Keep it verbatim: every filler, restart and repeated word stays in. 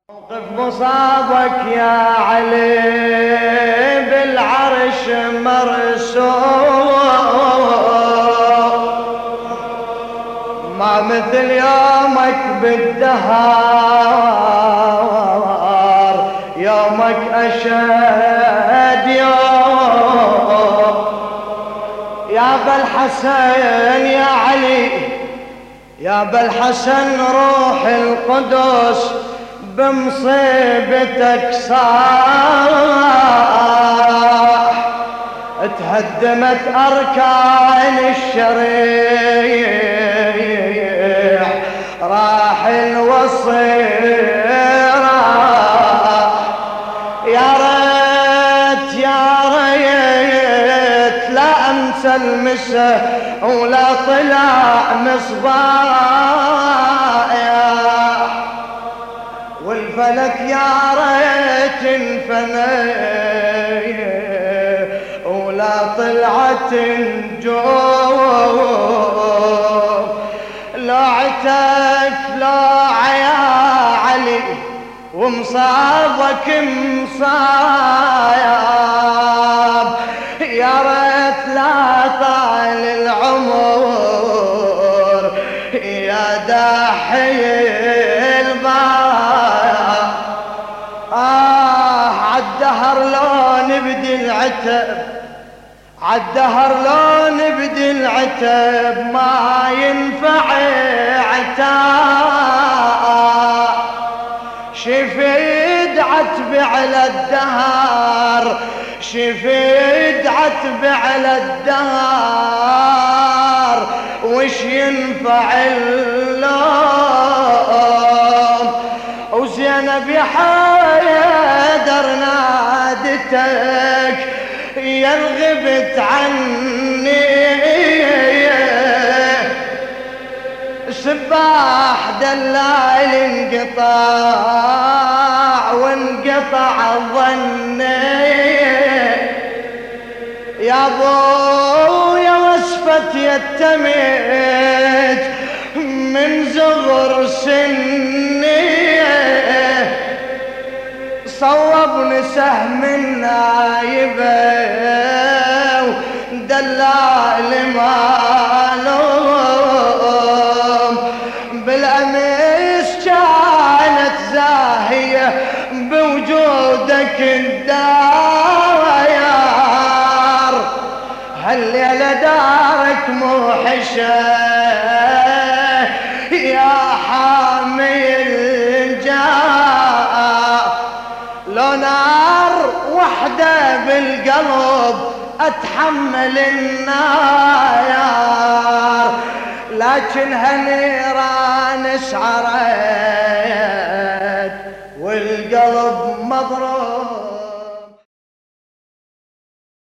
موقف مصابك يا علي بالعرش مرسوم، ما مثل يومك بالدهر، يومك أشد يوم. يا أبا الحسن يا علي، يا أبا الحسن روح القدس بمصيبتك صاح، تهدمت أركان الشريع، راح الوصي راح. يا ريت يا ريت لا أمسى المسه ولا طلع مصباح، والفلك يا ريت انفنى ولا طلعت نجوم. لوعتك لوع يا علي ومصابك مصايب، يا ريت لا طال العمر يا داحي الباب. آه عالدهر لو نبدي العتب، عالدهر لو نبدي العتب ما ينفع عتاب. شفيد عتب على الدهر، شفيد عتب على الدهر، وش ينفع اللوم. وزينب يا حيدر نادتك يا الغبت عني، سباح دلال انقطاع وانقطع ظني. يا ابويا وصفت يتمت من زغر سني، صوبني سهم النايبه ودلال مالوم. بالامس كانت زاهيه بوجودك الداير، هالليله دارك موحشه يا حامي الجاه. لو نار وحده بالقلب اتحمل النار، لكنها نيران شعرت والقلب مضروب.